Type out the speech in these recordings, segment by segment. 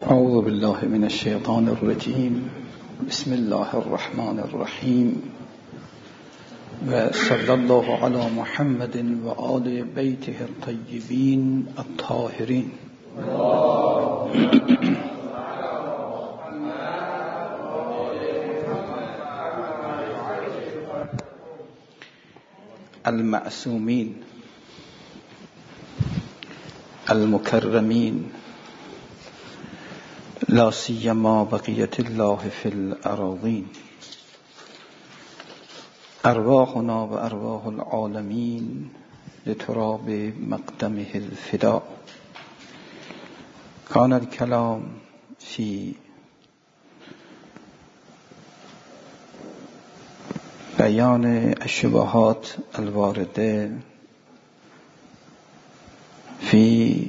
أعوذ بالله من الشيطان الرجيم. بسم الله الرحمن الرحيم، وصلى الله على محمد وآل بيته الطيبين الطاهرين. المعصومين المكرمين، لا سيما بقية الله في الأراضين. أرواحنا وأرواح العالمين لتراب مقدمه الفداء. كان الكلام في بيان الشبهات الواردة في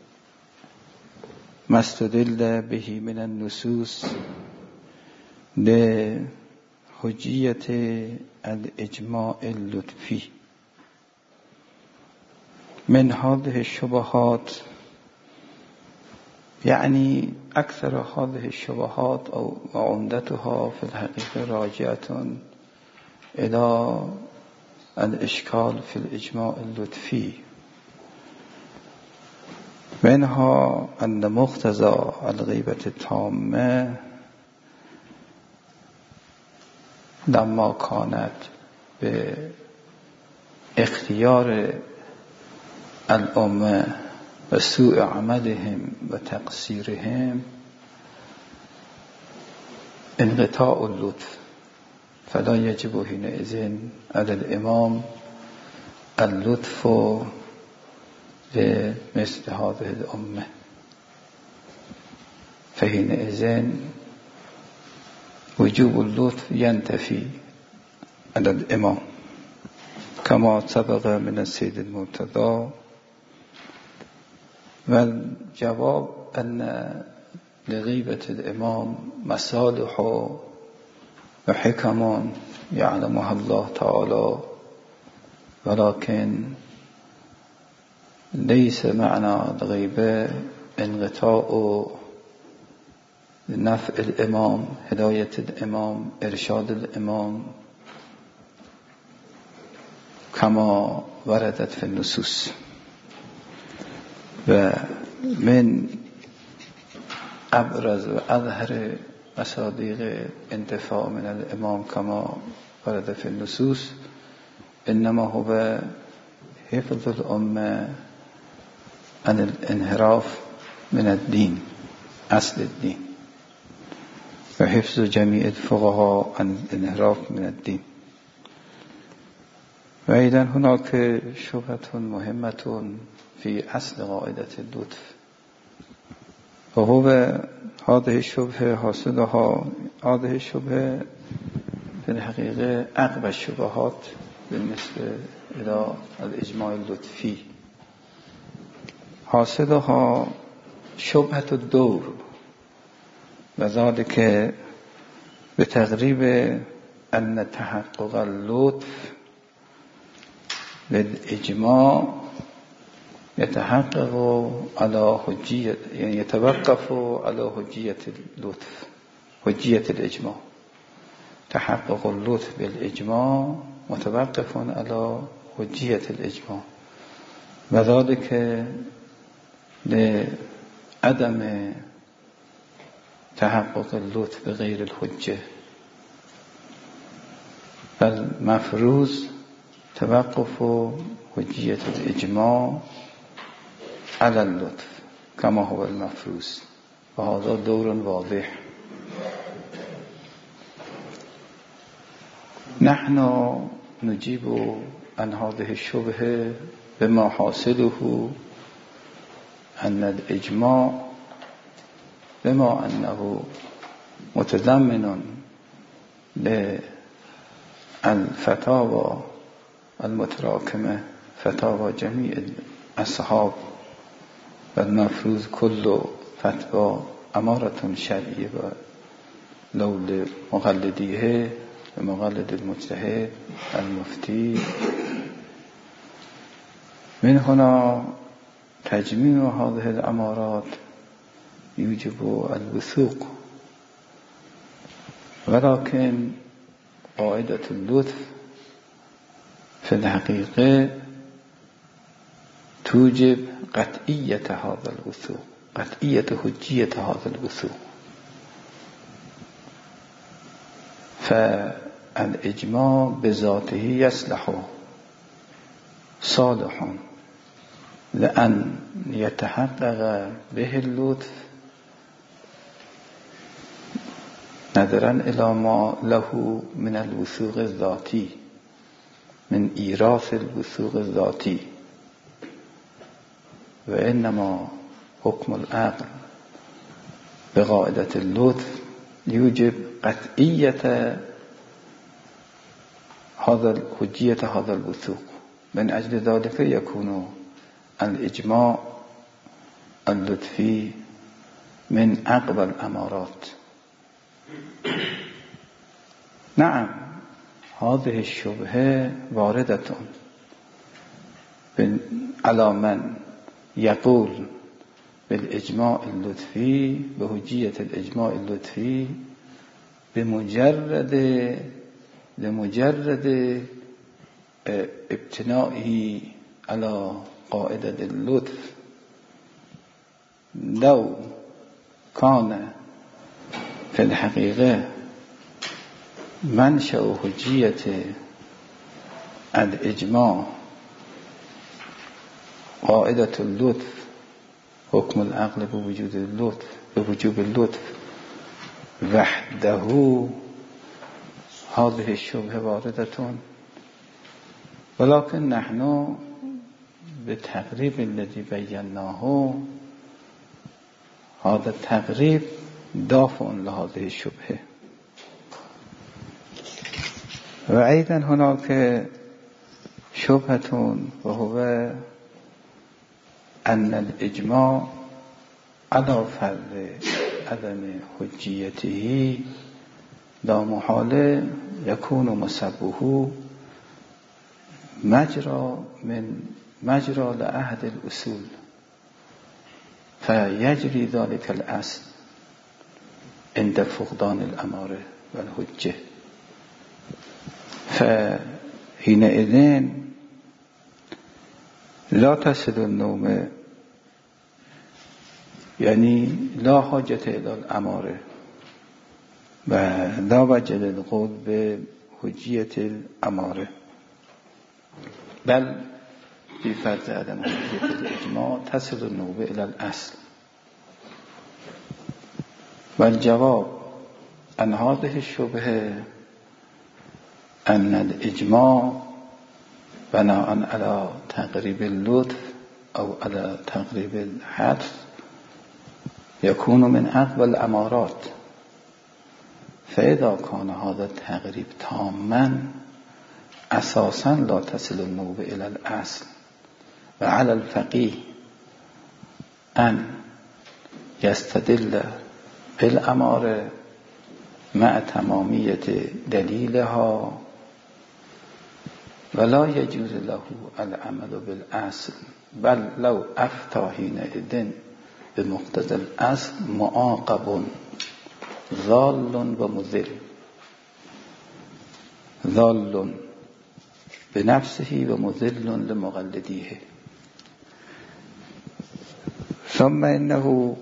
ما استدل به من النصوص لحجية الإجماع اللطفي. من هذه الشبهات، يعني أكثر هذه الشبهات أو عمدتها في الحقيقة راجعة إلى الإشكال في الإجماع اللطفي. منها أن مقتضى الغيبة التامة لما كانت باختيار الأمة وسوء عملهم وتقصيرهم انقطاع اللطف، فلا يجب حينئذ على الإمام اللطف لمثل هذه الأمة، فحينئذ وجوب اللطف ينتفي على الإمام، كما سبق من السيد المرتضى. والجواب أن لغيبة الإمام مصالح وحكم يعلمها الله تعالى، ولكن ليس معنى الغيبة انقطاع نفع الإمام، هداية الإمام، إرشاد الإمام كما وردت في النصوص. ومن أبرز وأظهر مصادق انتفاع من الإمام كما ورد في النصوص إنما هو حفظ الأمة عن الانحراف من الدين، أصل الدين، وحفظ جميع الفقهاء عن الانحراف من الدين. وأيضا هناك شبهة مهمة في أصل قاعدة اللطف، وهو هذه الشبهة حاصلها، هذه الشبهة في الحقيقة أقوى الشبهات بالنسبة إلى الإجماع اللطفي. حاصلها شبهة الدور، وذلك بتقريب أن تحقق اللطف بالإجماع يتحقق على حجية، يعني يتوقف على حجية اللطف، حجية الإجماع. تحقق اللطف بالإجماع متوقف على حجية الإجماع، وذلك لعدم تحقق اللطف بغير الحجة. فالمفروض توقف حجية الإجماع على اللطف كما هو المفروض، وهذا دور واضح. نحن نجيب عن هذه الشبهة بما حاصله أن الإجماع بما أنه متضمن للفتاوى المتراكمة، فتاوى جميع الأصحاب، والمفروض كل فتوى أمارة شرعية لو لمقلديه ومقلد المجتهد المفتي. من هنا تجميع هذه الأمارات يوجب الوثوق، ولكن قاعدة اللطف في الحقيقة توجب قطعية هذا الوثوق، قطعية حجية هذا الوثوق. فالإجماع بذاته يصلح صالح لأن يتحقق به اللطف نظرا إلى ما له من الوثوق الذاتي، من إيراث الوثوق الذاتي. وإنما حكم العقل بقاعدة اللطف يوجب قطعية حجية هذا الوثوق. من أجل ذلك يكون الإجماع اللطفي من أقوى الأمارات. نعم، هذه الشبهة واردة على من يقول بالإجماع اللطفي، بحجية الإجماع اللطفي بمجرد ابتنائه على قاعدة اللطف. لو كان في الحقيقة منشأ حجية الإجماع قاعدة اللطف، حكم العقل بوجود اللطف، بوجوب اللطف وحده، هذه الشبهة واردة. ولكن نحن بالتقريب الذي بيناه، هذا التقريب دافع لهذه الشبهة. وأيضا هناك شبهة، وهو أن الإجماع على فرض عدم حجيته لا محالة يكون مسبه مجرى لأحد الأصول، فيجري ذلك الأصل عند فقدان الأمارة والحجة. فحينئذ لا تصل النوم، يعني لا حاجة إلى الأمارة ولا وجه للقول بحجية الأمارة، بل في فرض عدم حجية الإجماع تصل النوم إلى الأصل. والجواب عن هذه الشبهة أن الإجماع بناء على تقريب اللطف أو على تقريب الحدث يكون من أقوى الأمارات. فإذا كان هذا التقريب تاما أساسا لا تصل النوبة إلى الأصل. وعلى الفقيه أن يستدل بالأمارة مع تمامية دليلها، ولا يجوز له العمل بالأصل، بل لو أفتى حينئذ بمقتضى الأصل معاقب ضال ومضل، ضال بنفسه ومضل لمقلديه. ثم إنه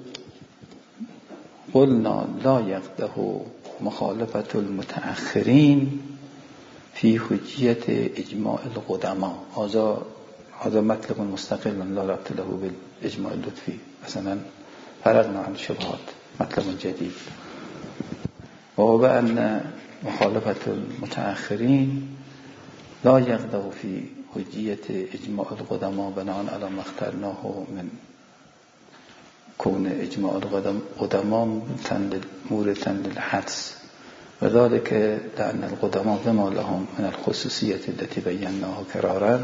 قلنا لا يقده مخالفة المتأخرين في حجية إجماع القدماء. هذا مطلب مستقل لا ربط له بالإجماع اللطفي، مثلا فرغنا عن الشبهات، مطلب جديد، وهو أن مخالفة المتأخرين لا يقده في حجية إجماع القدماء بناء على ما اخترناه من كون إجماع القدماء موردا للحدس، وذلك لأن القدماء بما لهم من الخصوصية التي بيناها كرارا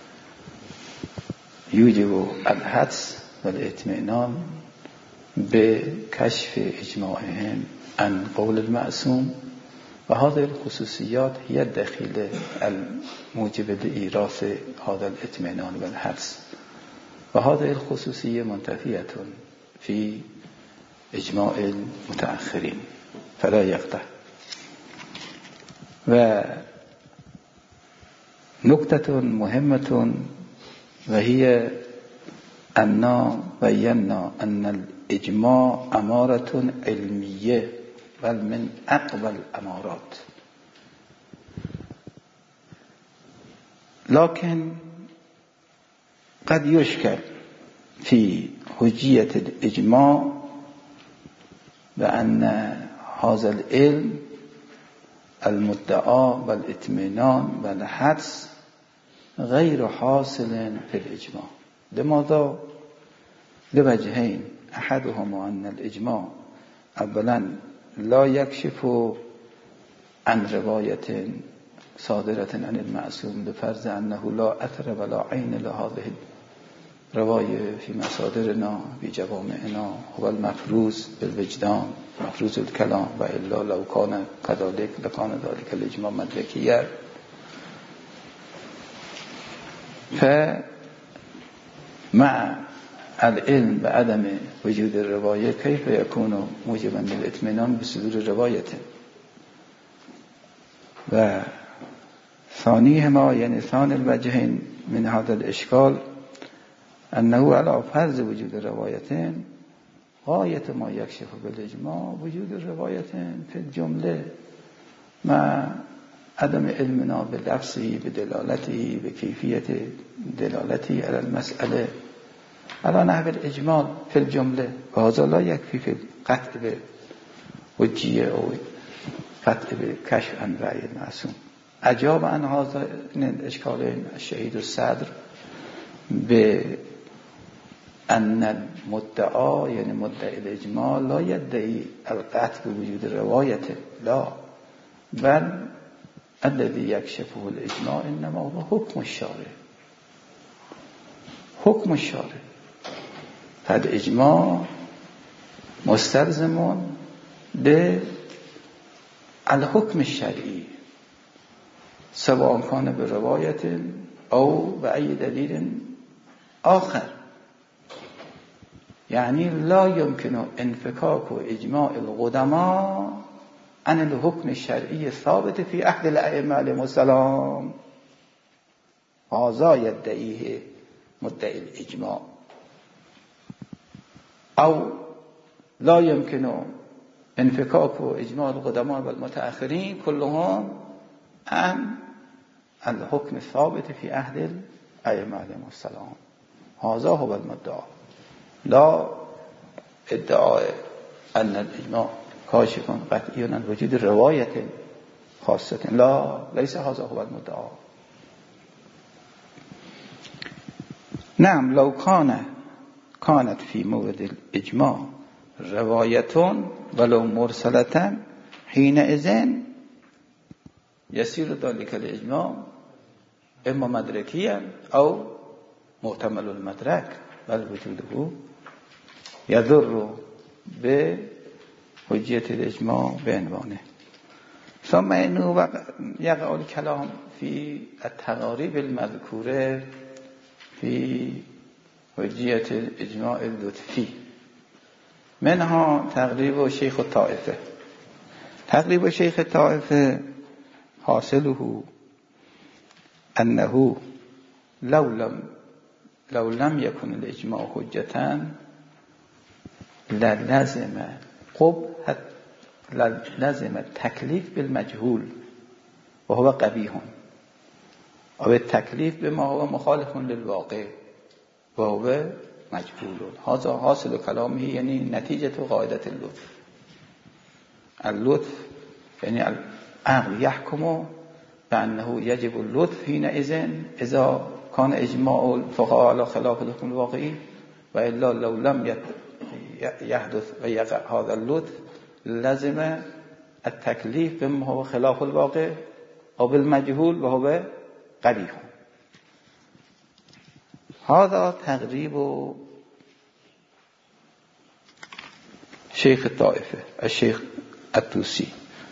يوجب الحدس والاطمئنان بكشف إجماعهم عن قول المعصوم. وهذه الخصوصيات هي الدخيلة الموجبة لإيراث هذا الاطمئنان والحدس. وهذه الخصوصية منتفية في اجماع المتأخرين فلا يقطع. و نکته مهمة وهي أننا بينا أن الإجماع أمارة علمية بل من أقوى الأمارات، لكن قد يشكل في حجية الإجماع بأن هذا العلم المدعى بالاطمئنان والحدس غير حاصل في الإجماع. لماذا؟ لوجهين، أحدهما أن الإجماع أولا لا يكشف عن رواية صادرة عن المعصوم بفرض أنه لا أثر ولا عين لهذه الرواية في مصادرنا بجوامعنا هو المفروض بالوجدان مفروض الكلام، وإلا لو كان كذلك لكان ذلك الإجماع مدركيا. فمع العلم بعدم وجود الرواية كيف يكون موجبا للاطمئنان بصدور الرواية؟ و ثانيهما يعني ثاني الوجهين من هذا الإشكال أنه على فرض وجود الروايتين غاية ما يكشف بالإجماع وجود الروايتين في الجملة مع عدم علمنا بلفظه بدلالته بكيفية دلالته على المسألة على نحو الإجمال في الجملة، وهذا لا يكفي في القطع بحجية أو قطع بكشف عن رأي المعصوم. أجاب عن هذا الإشكالين الشهيد الصدر بأن المدعى يعني مدعي الإجماع لا يدعي القطع بوجود الرواية، لا، بل الذي يكشفه الإجماع إنما هو حكم الشارع، حكم الشارع. فالإجماع مستلزم للحكم الشرعي سواء كان برواية أو بأي دليل آخر. يعني لا يمكن انفكاك إجماع القدماء عن الحكم الشرعي الثابت في عهد الأئمة عليهم السلام. هذا يدعيه مدعي الإجماع. أو لا يمكن انفكاك إجماع القدماء والمتأخرين كلهم عن الحكم الثابت في عهد الأئمة عليهم السلام. هذا هو المدعى، لا ادعاء أن الإجماع كاشف قطعي عن وجود الرواية خاصة، لا، ليس هذا هو المدعى. نعم، لو كانت في مورد الإجماع رواية ولو مرسلة حينئذ يصير ذلك الإجماع إما مدركيا أو محتمل المدرك، بل وجوده يضر بحجية الإجماع بعنوانه. ثم إنه يقع الكلام في التقاريب المذكورة في حجية الإجماع اللطفي، منها تقريب شيخ الطائفة. تقريب شيخ الطائفة حاصله أنه لو لم يكن الإجماع حجة لازم التكليف بالمجهول وهو قبيح، أو التكليف بما هو مخالف للواقع وهو مجهول. هذا حاصل كلامه، يعني نتيجة قاعدة اللطف. اللطف يعني العقل يحكم بأنه يجب اللطف حينئذ إذا كان إجماع الفقهاء على خلاف الحكم الواقعي، وإلا لو لم يحدث ويقع هذا اللطف لازم التكليف بما هو خلاف الواقع أو بالمجهول وهو قبيح. هذا تقريب شيخ الطائفة الشيخ الطوسي.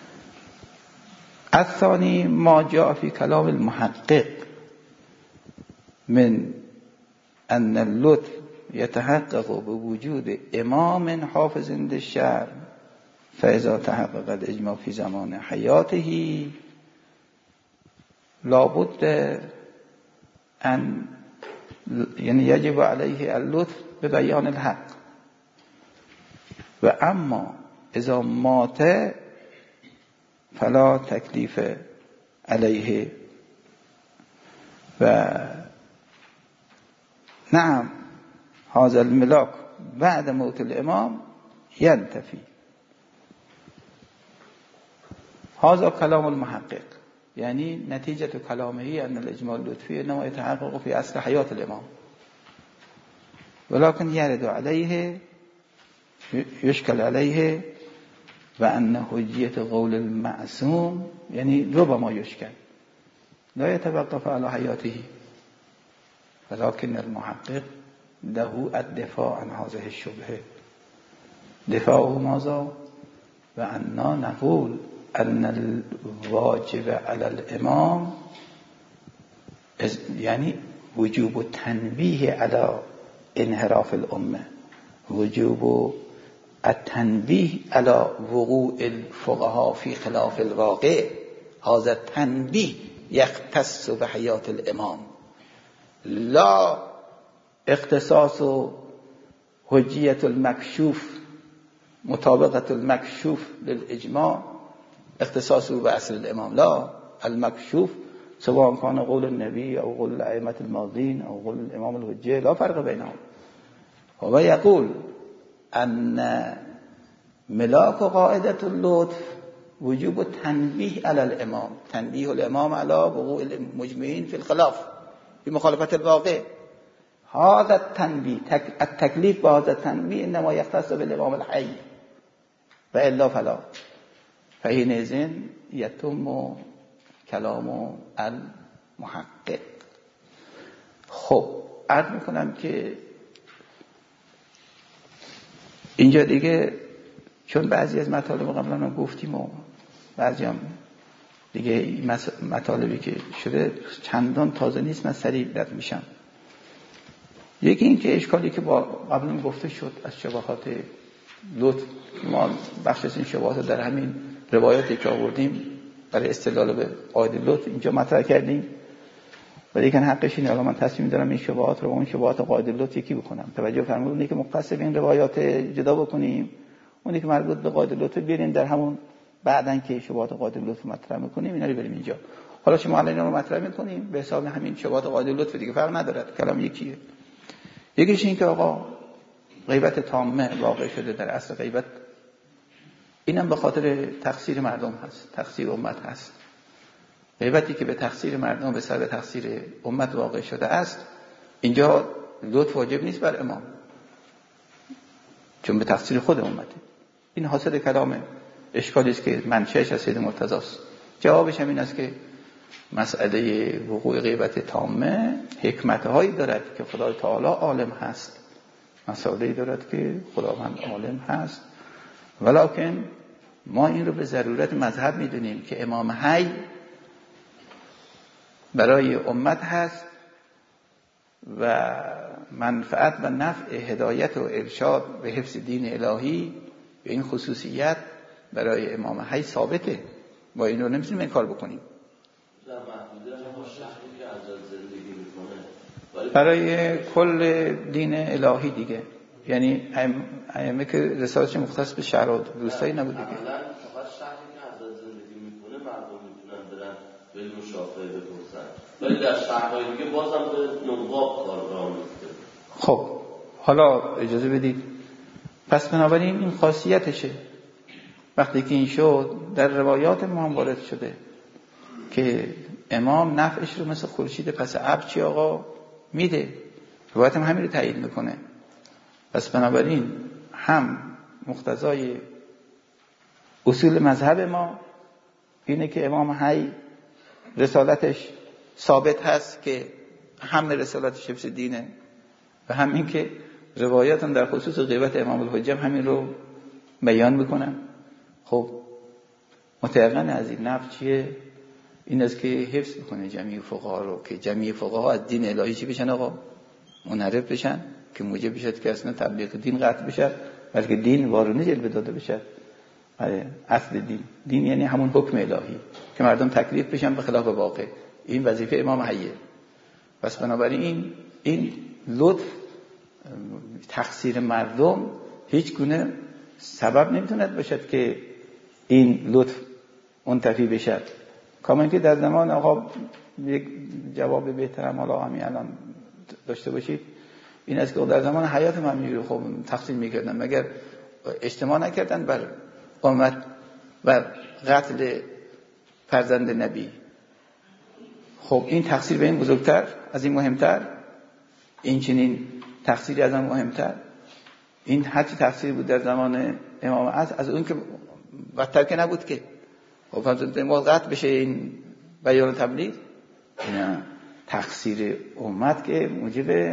الثاني ما جاء في كلام المحقق من أن اللطف یتحقق به وجود امام حافظ للشرع فاذا تحقق الاجماع فی زمان حیاته لابد ان یعنی یجب علیه اللطف به بیان الحق و اما اذا مات فلا تکلیف علیه و نعم هذا الملاك بعد موت الامام ينتفي. هذا كلام المحقق، يعني نتيجة كلامه أن الإجماع اللطفي إنما يتحقق في أصل حياة الإمام، ولكن يرد عليه يشكل عليه وأن حجية قول المعصوم يعني ربما يشكل لا يتوقف على حياته، ولكن المحقق له الدفاع عن هذه الشبهة. دفاعه ماذا؟ وأننا نقول أن الواجب على الإمام يعني وجوب التنبيه على انحراف الأمة، وجوب التنبيه على وقوع الفقهاء في خلاف الواقع. هذا التنبيه يختص بحياة الإمام، لا اختصاص حجية المكشوف مطابقة المكشوف للإجماع اختصاصه بأصل الإمام. لا، المكشوف سواء كان قول النبي أو قول الأئمة الماضين أو قول الإمام الحجة لا فرق بينهم. هو يقول أن ملاك قاعدة اللطف وجوب التنبيه على الإمام، تنبيه الإمام على وقوع المجمعين في الخلاف في مخالفة الواقع. هذا التنبيه التكليف بهذا التنبيه إنما يختص بالإمام الحي وإلا فلا، فحينئذ يتم كلام المحقق. خب عرض میکنم که اینجا دیگه چون بعضی از مطالب قبلا هم گفتیم و بعضی هم دیگه مطالبی که شده چندان تازه نیست، من سریع رد میشم. یکی این که اشکالی که با قبلا گفته شد از شباهات لطف، ما بخش از این شباهات در همین روایاتی که آوردیم برای استدلال به قاعده لطف اینجا مطرح کردیم، ولی که حقش اینه الان من تصمیم دارم این شباهات رو اون شباهات قاعده لطف یکی بکنم. توجه فرمودید، اونی که مختص به این روایات جدا بکنیم، اونی که مربوط به قاعده لطف بیاریم در همون بعدن که شباهات قاعده لطف مطرح میکنیم اینا رو بریم اینجا. حالا شما الان اینا رو مطرح میکنیم به حساب همین شباهات قاعده لطف، دیگه فرق نداره، کلام یکیه. یکیش این که آقا غیبت تامه واقع شده در اصل غیبت، اینم به خاطر تقصیر مردم هست، تقصیر امت هست. غیبتی که به تقصیر مردم به سبب تقصیر امت واقع شده است، اینجا لطف واجب نیست بر امام چون به تقصیر خود امته. این حاصل کلام اشکالی است که منشأش از سید مرتضی است. جوابش هم این است که مسئله وقوع غیبت تامه حکمت‌هایی دارد که خدای تعالی عالم هست، مسئله‌ای دارد که خداوند عالم هست، ولکن ما این رو به ضرورت مذهب می‌دونیم که امام حی برای امت هست و منفعت و نفع هدایت و ارشاد و حفظ دین الهی به این خصوصیت برای امام حی ثابته. ما این رو نمی‌تونیم انکار بکنیم. برای کل دین الهی دیگه، یعنی ائمه که رسالتش مختص به شهر و روستایی نبود دیگه. فقط شهری که حضرت زندگی میکنه مردم میتونن برن به مشافهه بپرسن، ولی در شهرهای دیگه بازم به نواب کار راه میفته. خب حالا اجازه بدید، پس بنابراین این خاصیتشه. وقتی که این شد در روایات ما هم وارد شده که امام نفعش رو مثل خورشید پس ابر چی آقا میده، روایت هم همین رو تایید میکنه. پس بنابراین هم مقتضای اصول مذهب ما اینه که امام حی رسالتش ثابت هست که هم رسالتش حفظ دینه و هم این که روایات هم در خصوص غیبت امام الحجه همین رو بیان میکنن. خب متأقن از این نفع چیه؟ این است که حفظ میکنه جمعی فقها رو، که جمعی فقها از دین الهی چی بشن آقا؟ منحرف بشن. که موجب بشد که اصلا تبلیغ دین قطع بشه، بلکه دین وارونه جلوه داده بشه. اصل دین یعنی همون حکم الهی که مردم تکلیف بشن به خلاف واقع. این وظیفه امام حیه. پس بنابراین این لطف تقصیر مردم هیچ گونه سبب نمیتوند باشد که این لطف منتفی بشد. کما اینکه در زمان آقا یک جواب بهترم حالا همین الان داشته باشید، این است که در زمان حیات من میگه خب تقسیم میکردن، مگر اجتماع نکردن بر امت و قتل فرزند نبی؟ خب این تقصیر به این بزرگتر، از این مهمتر، این چنین تقصیری از آن مهمتر. این هرچی تقصیر بود در زمان امام از اون که بدتر که نبود که خب فرزند ما قتل بشه این بیان تبلیغ. نه، تقصیر امت که موجب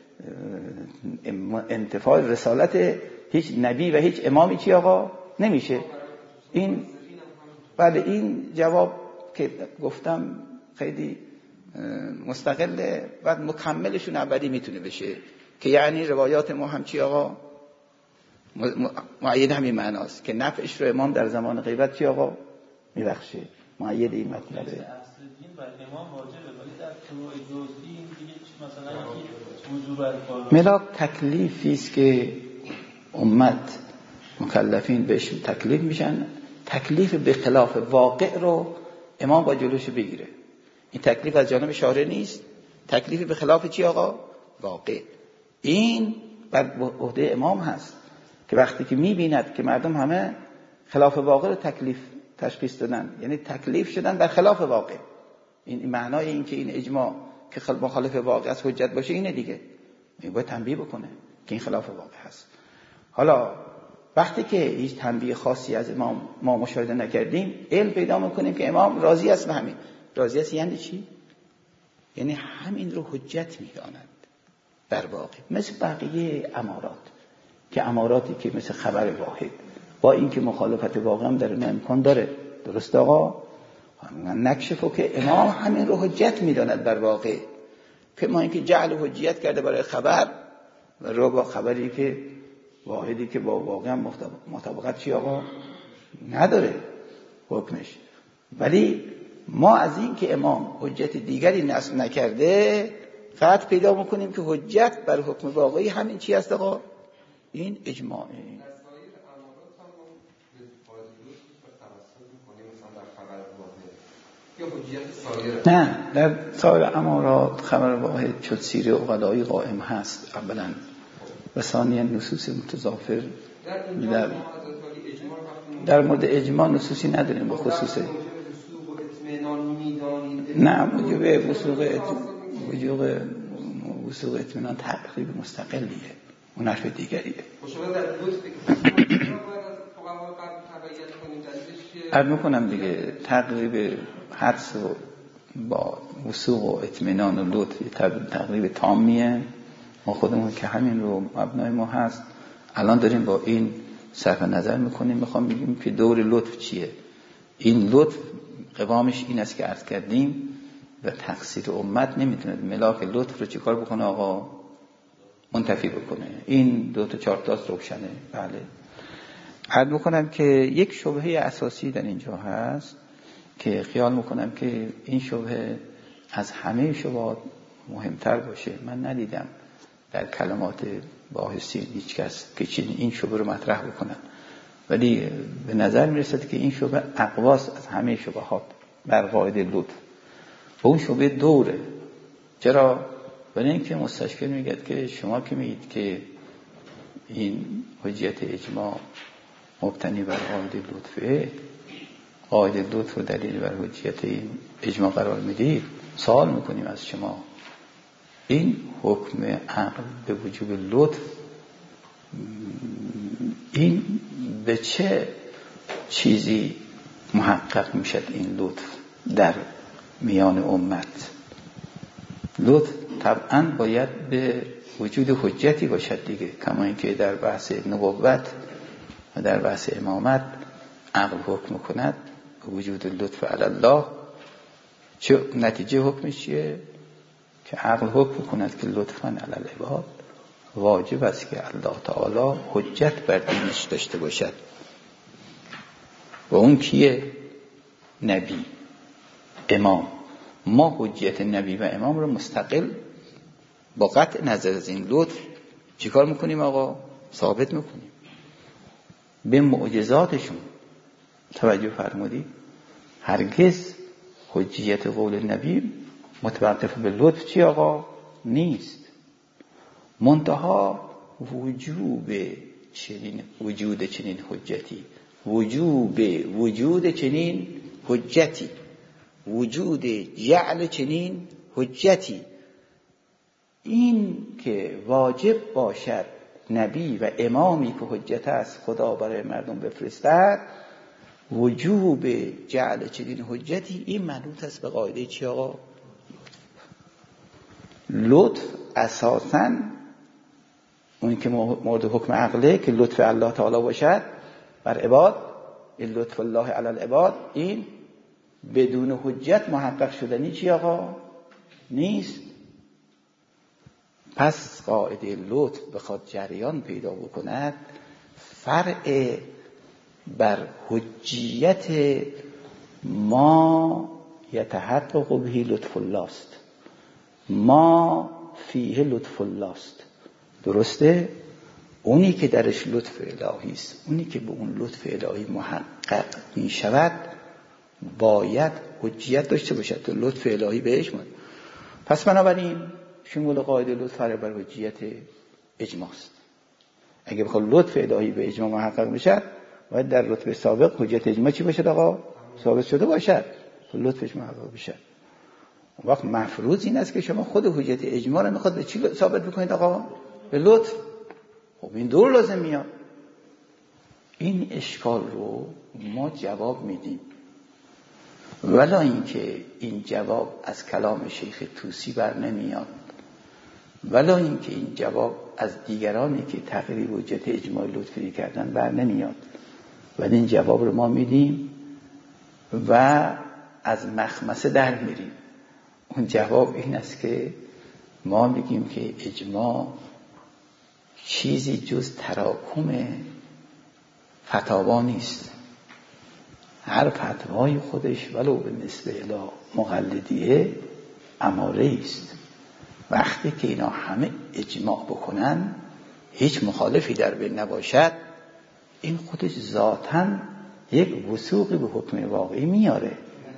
انتفاع رسالت هیچ نبی و هیچ امامی چی آقا نمیشه. این بله، این جواب که گفتم خیلی مستقله و مکملشون اولی میتونه بشه که یعنی روایات ما هم چی آقا معید همین معناست که نفعش رو امام در زمان غیبت چی آقا میبخشه. معید این مطلبه. اصل دین بر امام واجبه، ولی در فروع جزئی این دیگه مثلا یکی وجوب الفاظ ملاک تکلیفی است که امت مکلفین بهش تکلیف میشن. تکلیف به خلاف واقع رو امام با جلوش بگیره. این تکلیف از جانب شارع نیست، تکلیف به خلاف چی آقا؟ واقع. این بر عهده امام هست که وقتی که میبیند که مردم همه خلاف واقع رو تشخیص دادن، یعنی تکلیف شدن بر خلاف واقع. این معنای این که این اجماع که مخالف واقع است حجت باشه اینه دیگه. باید تنبیه بکنه که این خلاف واقع هست. حالا وقتی که هیچ تنبیه خاصی از امام ما مشاهده نکردیم، علم پیدا میکنیم که امام راضی است به همین. راضی است یعنی چی؟ یعنی همین رو حجت میداند در واقع، مثل بقیه امارات که اماراتی که مثل خبر واحد با اینکه مخالفت واقع هم در اون امکان داره. درست آقا؟ نکشفو که امام همین رو حجت میداند بر واقع، که ما اینکه جعل حجیت کرده برای خبر و رو با خبری که واحدی که با واقع هم مطابقت چی آقا نداره حکمش. ولی ما از این که امام حجت دیگری نصب نکرده قطع پیدا میکنیم که حجت بر حکم واقعی همین چی است آقا؟ این اجماعه. نه، در سایر امارات خبر واحد شد سیر عقلایی قائم هست اولا و ثانیا نصوص متضافر. در مورد اجماع نصوصی نداریم به خصوص نه موجب وثوق اطمینان تقریب مستقلیه، اون حرف دیگریه. عرض میکنم دیگه تقریب حدس و با وثوق و اطمینان و لطف تقریب تامیه. ما خودمون که همین رو مبنای ما هست الان داریم با این صرف نظر میکنیم، میخوام بگیم که دور لطف چیه. این لطف قوامش این است که عرض کردیم و تقصیر امت نمیتونه ملاک لطف رو چیکار بکنه آقا؟ منتفی بکنه. این 2 تا 4 تا روشنه. بله، عرض میکنم که یک شبهه اساسی در اینجا هست که خیال میکنم که این شبهه از همه شبهات مهمتر باشه. من ندیدم در کلمات باحثین هیچ کس که این شبهه رو مطرح بکنن، ولی به نظر میرسد که این شبهه اقواست از همه شبهات بر قاعده لطف. و اون شبهه دوره. چرا؟ برای اینکه مستشکل میگه که شما که میگید که این حجیت اجماع مبتنی بر قاعده لطفه، قاعده لطف رو دلیل بر حجیت این اجماع قرار میدید، سوال میکنیم از شما این حکم عقل به وجوب لطف این به چه چیزی محقق میشد؟ این لطف در میان امت، لطف طبعا باید به وجود حجتی باشد دیگه، کما اینکه در بحث نبوت و در بحث امامت عقل حکم کند به وجود لطف علی الله. چه نتیجه حکمش چیه؟ که عقل حکم کند که لطفاً علی العباد واجب است که الله تعالی حجت بر دینش داشته باشد. و اون کیه؟ نبی، امام. ما حجیت نبی و امام رو مستقل با قطع نظر از این لطف چیکار میکنیم آقا؟ ثابت میکنیم به معجزاتشون. توجه فرمودید؟ هرگز حجیت قول نبی متوقف به لطف چی آقا؟ نیست. منتها وجود چنین حجتی، وجود چنین حجتی، وجود جعل چنین حجتی، این که واجب باشد نبی و امامی که حجت است خدا برای مردم بفرستد، وجوب جعل چنین حجتی، این منوط است به قاعده چی آقا؟ لطف اساساً اون که مورد حکم عقله که لطف الله تعالی باشد بر عباد، لطف الله علی العباد، این بدون حجت محقق شدنی چی آقا؟ نیست. پس قاعده لطف بخواد جریان پیدا بکند، فرع بر حجیت ما یتحقق به لطف الله است، ما فیه لطف الله است. درسته؟ اونی که درش لطف الهی است، اونی که به اون لطف الهی محقق می شود باید حجیت داشته باشد تا لطف الهی بهش ماند. پس بنابراین شمول قاعده لطف فرع بر حجیت اجماع است. اگه بخواد لطف الهی به اجماع محقق بشه باید در رتبه سابق حجیت اجماع چی باشد آقا؟ ثابت شده باشد تا لطفش محقق بشه. اون وقت مفروض این است که شما خود حجیت اجماع رو میخواد به چی ثابت بکنید آقا؟ به لطف. خب این دور لازم میاد. این اشکال رو ما جواب میدیم، ولی اینکه این جواب از کلام شیخ طوسی بر نمیاد، ولی اینکه این جواب از دیگرانی که تقریر حجت اجماع لطفی کردن بر نمیاد، ولی این جواب رو ما میدیم و از مخمسه در میریم. اون جواب این است که ما میگیم که اجماع چیزی جز تراکم فتاوا نیست. هر فتوای خودش ولو به نسبه الی مقلدیه اماره است. وقتی که اینا همه اجماع بکنن، هیچ مخالفی در بین نباشد، این خودش ذاتاً یک وثوقی به حکم واقعی میاره.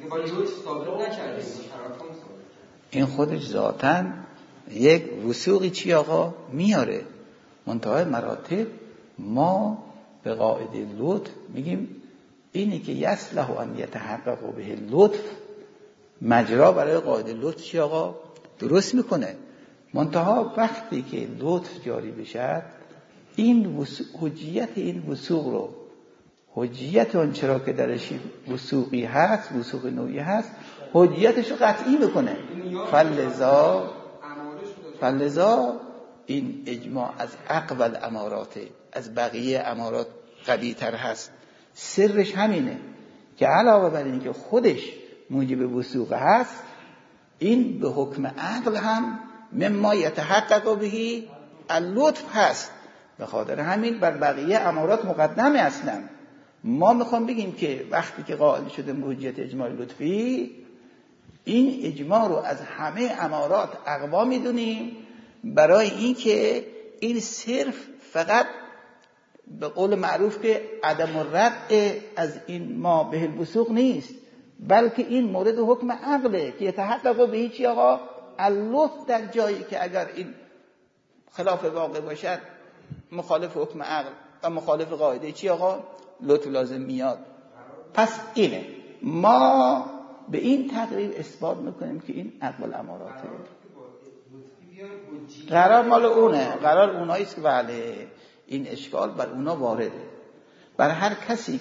این خودش ذاتاً یک وثوقی چی آقا میاره. منتهای مراتب ما به قاعده لطف میگیم اینی که یصلح ان یتحقق به لطف، مجرا برای قاعده لطف چی آقا؟ درست میکنه. منتها وقتی که لطف جاری بشه، این حجیت این وثوق رو، حجیت اون چرا که درش وثوقی هست، وثوق نوعی هست، حجیتش رو قطعی میکنه. فلذا این اجماع از اقوى الامارات، از بقیه امارات قوی تر هست. سرش همینه که علاوه بر این که خودش موجب وثوق هست، این به حکم عقل هم مما یتحقق به اللطف هست. به خاطر همین بر بقیه امارات مقدمه. اصلا ما میخوام بگیم که وقتی که قائل شده حجیت اجماع لطفی، این اجماع رو از همه امارات اقوا میدونیم، برای این که این صرف فقط به قول معروف که عدم الرد از این ما به الوثوق نیست، بلکه این مورد حکم عقله که یتحقق به هیچی آقا اللطف، در جایی که اگر این خلاف واقع باشد، مخالف حکم عقل و مخالف قاعده چی آقا؟ لطف لازم میاد. پس اینه ما به این تقریب اثبات میکنیم که این اقوال اماراته. قرار مال اونه، قرار اوناییست که بله این اشکال بر اونا وارده. بر هر کسی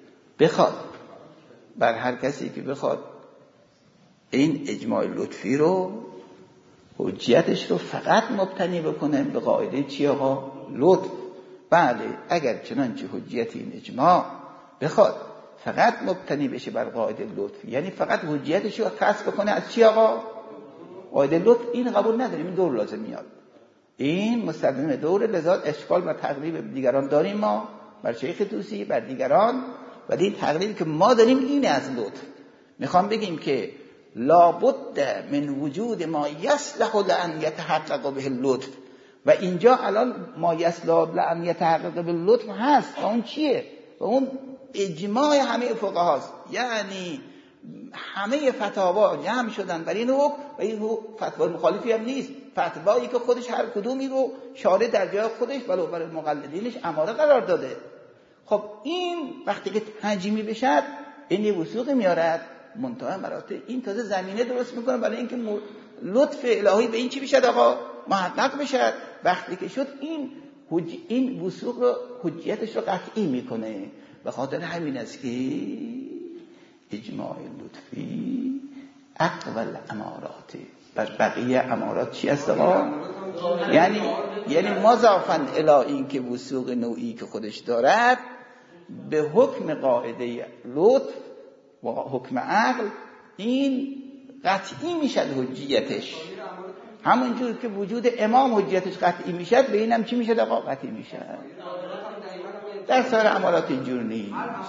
که بخواد این اجماع لطفی رو، حجیتش رو فقط مبتنی بکنه به قاعده چی آقا؟ لطف. بله اگر چنانچه حجیت این اجماع بخواد فقط مبتنی بشه بر قاعده لطف، یعنی فقط حجیتش رو کسب بکنه از چی آقا؟ قاعده لطف، این قبول نداریم، این دور لازم میاد. این مستلزم دوره، لذا اشکال بر تقلیب دیگران داریم ما، بر شیخ طوسی، بر دیگران، ولی این تقلیبی که ما داریم اینه از لطف. میخوام بگیم که لابد من وجود ما یصلح لأن یتحقق به اللطف، و اینجا الان ما یصلح لأن یتحقق به اللطف هست. و اون چیه؟ و اون اجماع همه فقهاست، یعنی همه فتاوا جمع شدن برای این حکم و این فتوا مخالفی هم نیست، فتوایی که خودش هر کدومی رو شارع در جای خودش ولو برای مقلدینش اماره قرار داده. خب این وقتی که تنجیمی بشه این وثوقی میارد منتهی مراتب، این تازه زمینه درست میکنه برای اینکه لطف الهی به این چی بشه آقا محقق بشه. وقتی که شد این وثوق رو حجیتش رو قطعی میکنه. به خاطر همین است که اجماع لطفی اقوال امارات بر بقیه امارات چی است آقا؟ یعنی مضافاً الی این که وثوق نوعی که خودش دارد به حکم قاعده لطف و حکم عقل این قطعی میشد حجیتش، همونجور که وجود امام حجیتش قطعی میشد به اینم چی میشد آقا؟ قطعی میشد. در سایر امارات اینجور نیست.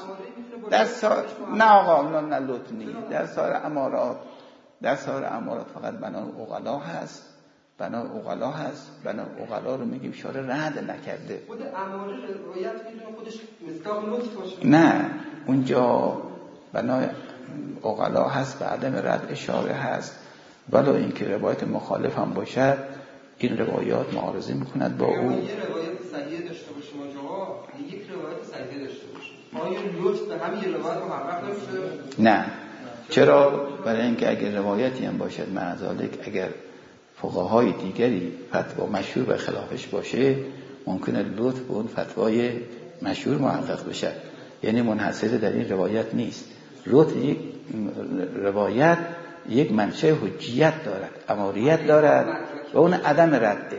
نه آقا نه لطف نیست. در سایر امارات فقط بنا عقلا هست، بنا عقلا رو میگیم شارع رد نکرده. خود اماره روایت میدونه خودش مصداق لطف باشه. نه اونجا بنا عقلا هست، به عدم رد اشاره هست، ولو اینکه روایت مخالف هم باشد این روایات معارضه میکند با او. یه روایت صحیح داشته باشه ما جواب، یک روایت صحیح داشته باشه، آیا لطف به همین روایت محقق نمیشه؟ نه. چرا؟ برای اینکه اگر روایتی هم باشد معذالک اگر فقهای دیگری فتوا مشهور به خلافش باشه ممکنه لطف به اون فتوای مشهور محقق بشه، یعنی منحصر در این روایت نیست. لطف یک روایت یک منشأ حجیت دارد، اماریت دارد و اون عدم رده.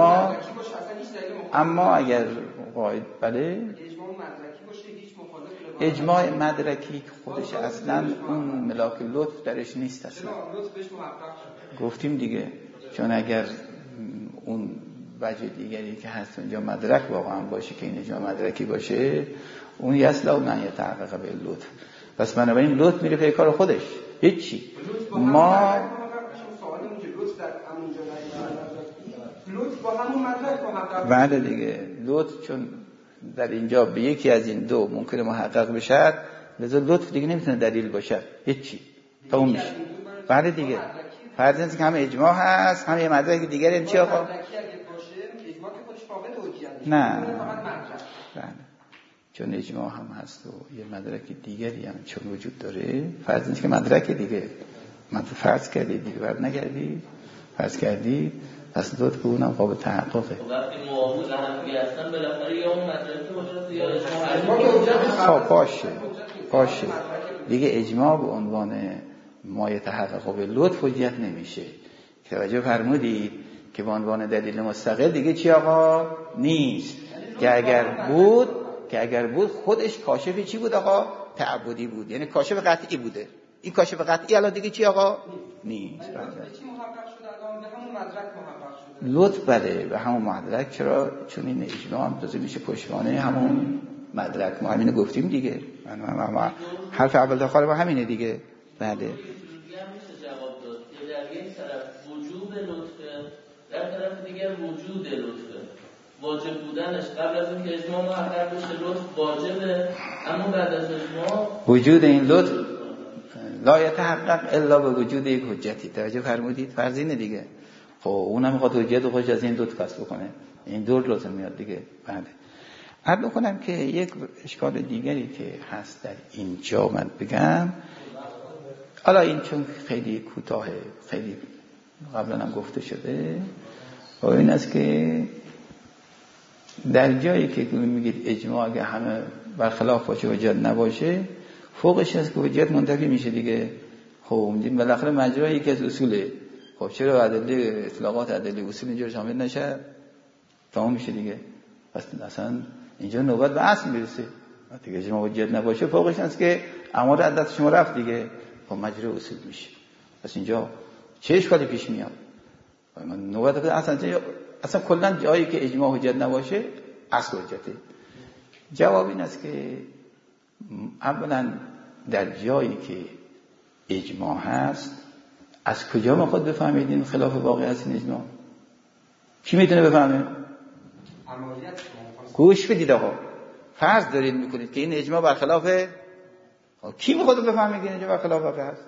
اما اگر قاعد بله اجماع مدرکی خودش اصلا اون ملاک لطف درش نیست اصلا. گفتیم دیگه، چون اگر اون وجه دیگری که هست اونجا مدرک واقعا باشه که این اجماع مدرکی باشه اون یصلح لأن یتحقق به اللطف، پس بنابراین لطف میره پی کار خودش هیچی. ما بعد دیگه لطف چون در اینجا به یکی از این دو ممکنه محقق بشه لذا لطف دیگه نمیتونه دلیل باشه هیچی تموم میشه. بعد دیگه فرض اینه که همه اجماع هست، همه مدرک دیگری هم چی آقا؟ نه چون اجماع هم هست و یه مدرک دیگری هم چون وجود داره، فرض اینه که مدرک دیگه من فرض کردی دیگه بعد نگردی فرض کردی پس لطف به اونم قابل تحققه. وقتی موافق هم دیگه هستن بالاخره یا اون مدرکی باشه یا اجماع باشه دیگه اجماع به عنوان ما یتحقق به لطف حجت نمیشه. توجه فرمودید که به عنوان دلیل مستقل دیگه چی آقا نیست، که اگر بود خودش کاشف چی بود آقا؟ تعبدی بود، یعنی کاشف قطعی بوده. این کاشف قطعی الان دیگه چی آقا؟ نیست. لطف بله به همون مدرک. چرا؟ چون این اجماع هم تازه میشه پشتوانه همون مدرک. ما همینه گفتیم دیگه، حرف اول داخل ما همینه دیگه. بله میشه جواب داد که در یک طرف وجود لطفه، در طرف دیگر وجود لطفه، واجب بودنش قبل از اینکه اجماع محقق بشه لطف واجبه، اما بعد از اجماع وجود این لطف لا یتحقق الا به وجود یک حجتی. توجه فرمودید؟ فرض اینه دیگه. خب اونم میخواد حجت و خودش از این دوت کسب کنه، این دور لازم میاد دیگه. بله عرض بکنم که یک اشکال دیگری که هست در اینجا من بگم، حالا این چون خیلی کوتاهه، خیلی قبلا هم گفته شده، و این است که در جایی که میگید اجماع اگه همه برخلاف باشه حجت نباشه، فوقش هست که حجت منتفی میشه دیگه. خب میدیم بالاخره مجرای یکی از اصوله. خب چرا ادله اطلاقات ادله اصول اینجا شامل نشه؟ تمام میشه دیگه. پس اصلا اینجا نوبت به اصل میرسه. وقتی اجماع حجت نباشه فوقش هست که امر عدت شما رفت دیگه، خب مجرای اصول میشه. پس اینجا چه اشکالی پیش میاد؟ من نوبت اصلا اصلا کلا جایی که اجماع حجت نباشه اصل حجته. جواب این است که اولا در جایی که اجماع هست از کجا ما خود بفهمید این خلاف واقع هست این اجماع؟ کی میتونه بفهمه؟ گوش بدید آقا، فرض دارید میکنید که این اجماع برخلافه، کی میخواد بفهمه که این اجماع برخلاف واقع هست؟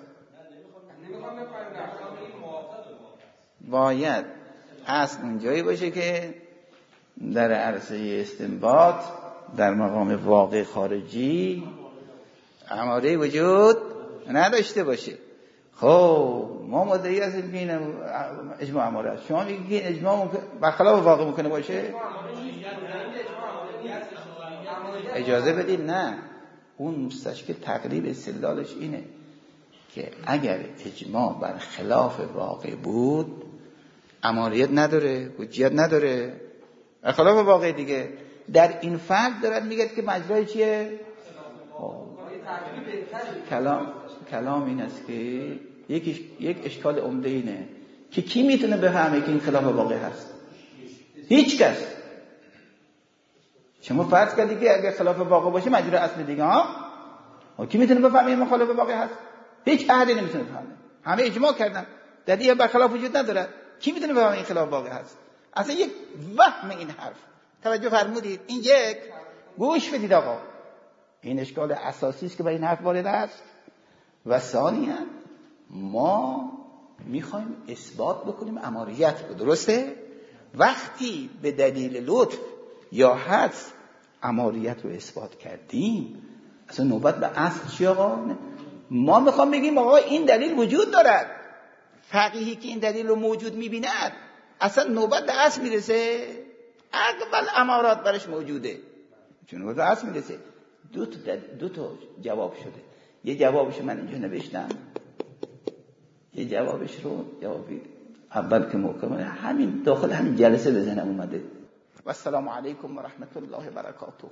باید اصل اونجایی باشه که در عرصه استنباط در مقام واقع خارجی اماره وجود نداشته باشه. خب ما مدعی هستیم که این اجماع اماره است، شما میگید که این اجماع برخلاف واقع ممکنه باشه؟ اجازه بدید، نه، اون مستشکل تقریب استدلالش اینه که اگر اجماع بر خلاف واقع بود اماریت نداره، حجیت نداره، بر خلاف واقع دیگه. در این فرد دارد میگه که مجرای چیه؟ کلام این است که یک اشکال عمده اینه که کی میتونه بفهمه که این خلاف واقع هست؟ هیچ کس. شما فرض کردید که اگر خلاف واقع باشه مجرای اصل دیگه کی میتونه بفهمه این مخالف واقع هست؟ هیچ احدی نمیتونه بفهمه. همه اجماع کردن دلیل برخلاف وجود نداره. کی میتونه بفهمه این خلاف واقع هست؟ اصلا یک وهم این حرف. توجه فرمودید؟ این یک، گوش بدید آقا، این اشکال اساسی است که به این حرف وارد است. و ثانیاً ما میخوایم اثبات بکنیم اماریت رو، درسته؟ وقتی به دلیل لطف یا حدس اماریت رو اثبات کردیم اصلا نوبت به اصل چی آقا؟ ما میخوام بگیم آقا این دلیل وجود دارد. فقیهی که این دلیل رو موجود میبیند اصلا نوبت به اصل میرسه، اقبل امارات برش موجوده، چون نوبت به اصل میرسه. دو تا جواب شده. یه جوابش من اینجا نوشتم، یه جوابش رو جوابی اول که محکمه همین داخل همین جلسه به ذهنم اومده. و السلام علیکم و رحمت الله و برکاته.